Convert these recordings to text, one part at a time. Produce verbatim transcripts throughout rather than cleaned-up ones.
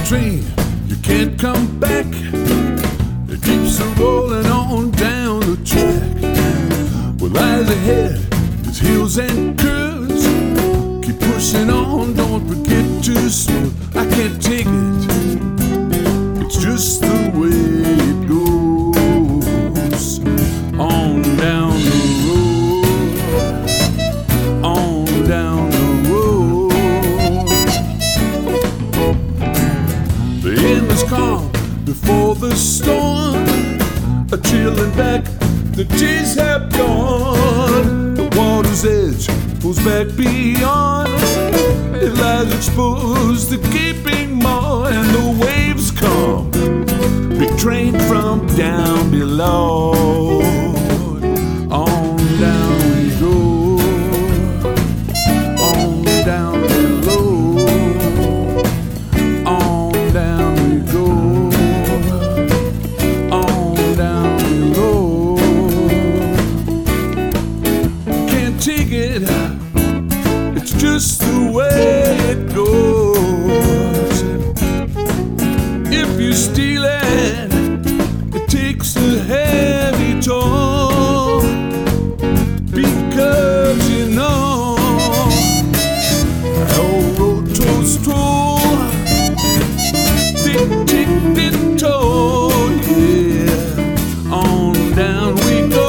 train, you can't come back. It keeps a rolling on down the track. What lies ahead is hills and curves. Keep pushing on, don't forget to slow. I can't take it, it's just the way it goes. On down the road, on down the road. The end is calm before the storm. A chilling back, the days have gone. The water's edge pulls back beyond. It lies exposed, the gaping maw, and the waves come. Big train from down below. On down we go. On down below. On down we go. On down below. Can't take it, it's just the way it goes. If you steal it, it takes a heavy toll. Because you know how road tolls toll. Tick, tick, tick, toll, yeah. On down we go.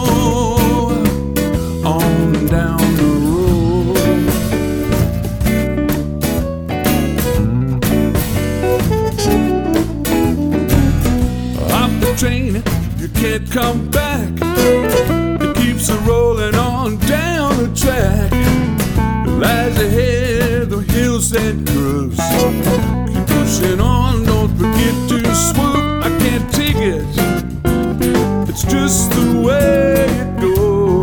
On down the road. Off the train, you can't come back. It keeps a rolling on down the track. It lies ahead, the hills and curves. Keep pushing on, don't forget to swoop. I can't take it, it's just the way it goes.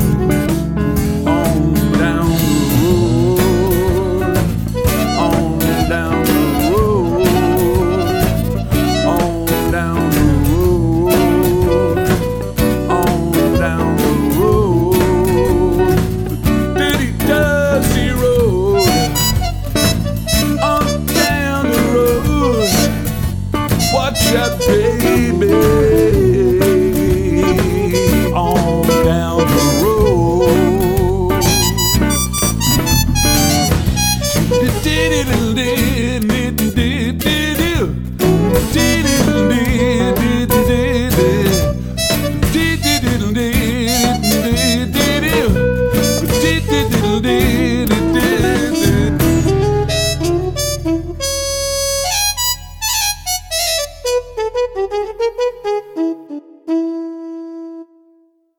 On down the road. On down the road. On down the road. On down the road. Diddy does he road. On down the road. Watch out, baby. On down the road. Did it, did it, did it, did it.